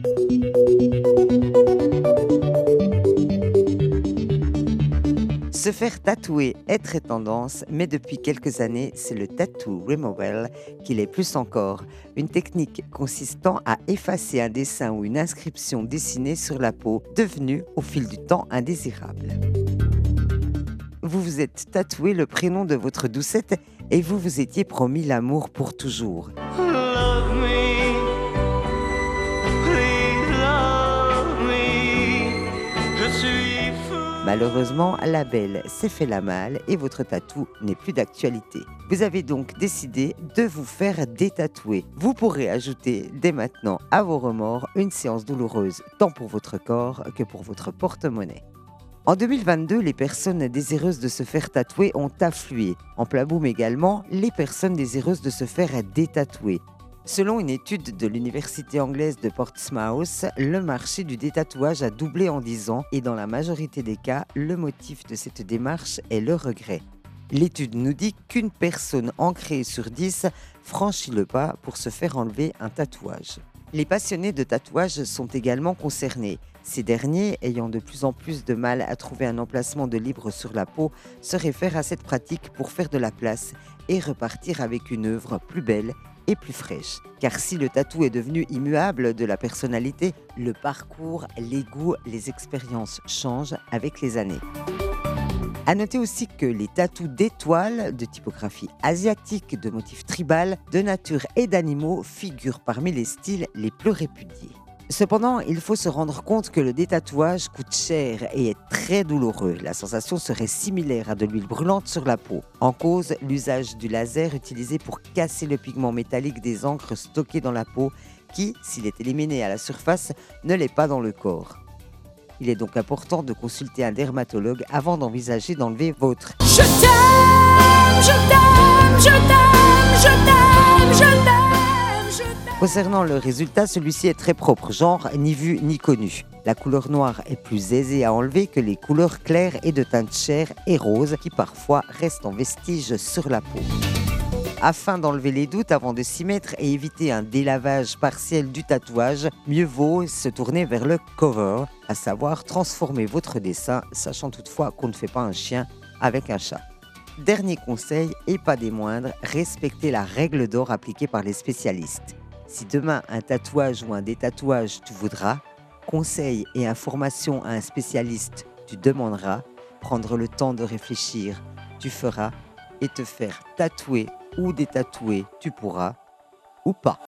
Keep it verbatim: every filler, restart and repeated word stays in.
Se faire tatouer est très tendance, mais depuis quelques années, c'est le tattoo removal qui l'est plus encore. Une technique consistant à effacer un dessin ou une inscription dessinée sur la peau, devenue au fil du temps indésirable. Vous vous êtes tatoué le prénom de votre doucette et vous vous étiez promis l'amour pour toujours. Love me, please love me. Je suis fou. Malheureusement, la belle s'est fait la malle et votre tatou n'est plus d'actualité. Vous avez donc décidé de vous faire détatouer. Vous pourrez ajouter dès maintenant à vos remords une séance douloureuse, tant pour votre corps que pour votre porte-monnaie. En deux mille vingt-deux, les personnes désireuses de se faire tatouer ont afflué. En plein boom également, les personnes désireuses de se faire détatouer. Selon une étude de l'université anglaise de Portsmouth, le marché du détatouage a doublé en dix ans et dans la majorité des cas, le motif de cette démarche est le regret. L'étude nous dit qu'une personne ancrée sur dix franchit le pas pour se faire enlever un tatouage. Les passionnés de tatouage sont également concernés. Ces derniers, ayant de plus en plus de mal à trouver un emplacement de libre sur la peau, se réfèrent à cette pratique pour faire de la place et repartir avec une œuvre plus belle et plus fraîche. Car si le tatou est devenu immuable de la personnalité, le parcours, les goûts, les expériences changent avec les années. À noter aussi que les tatous d'étoiles, de typographie asiatique, de motifs tribal, de nature et d'animaux figurent parmi les styles les plus répudiés. Cependant, il faut se rendre compte que le détatouage coûte cher et est très douloureux. La sensation serait similaire à de l'huile brûlante sur la peau. En cause, l'usage du laser utilisé pour casser le pigment métallique des encres stockées dans la peau qui, s'il est éliminé à la surface, ne l'est pas dans le corps. Il est donc important de consulter un dermatologue avant d'envisager d'enlever votre. Je t'aime, je t'aime, je t'aime, je t'aime, je t'aime, je t'aime. Concernant le résultat, celui-ci est très propre, genre ni vu ni connu. La couleur noire est plus aisée à enlever que les couleurs claires et de teinte chair et rose qui parfois restent en vestige sur la peau. Afin d'enlever les doutes avant de s'y mettre et éviter un délavage partiel du tatouage, mieux vaut se tourner vers le cover, à savoir transformer votre dessin, sachant toutefois qu'on ne fait pas un chien avec un chat. Dernier conseil, et pas des moindres, respectez la règle d'or appliquée par les spécialistes. Si demain un tatouage ou un détatouage tu voudras, conseils et informations à un spécialiste tu demanderas, prendre le temps de réfléchir tu feras et te faire tatouer ou détatouer tu pourras ou pas.